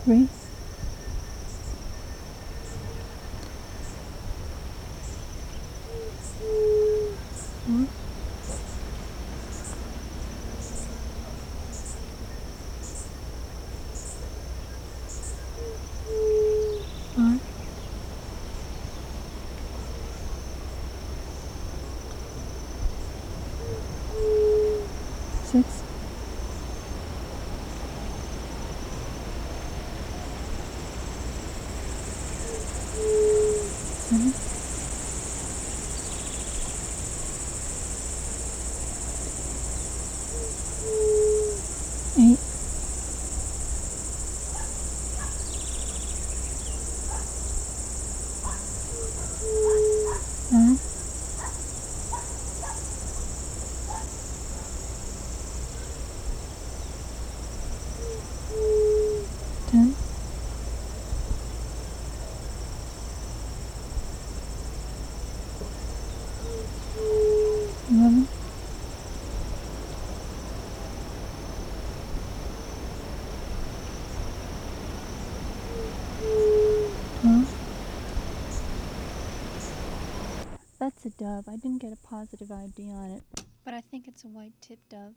Three. Four. 5. 6. 7. 8. 9. 10. 11. 12. That's a dove. I didn't get a positive ID on it, but I think it's a white tip dove.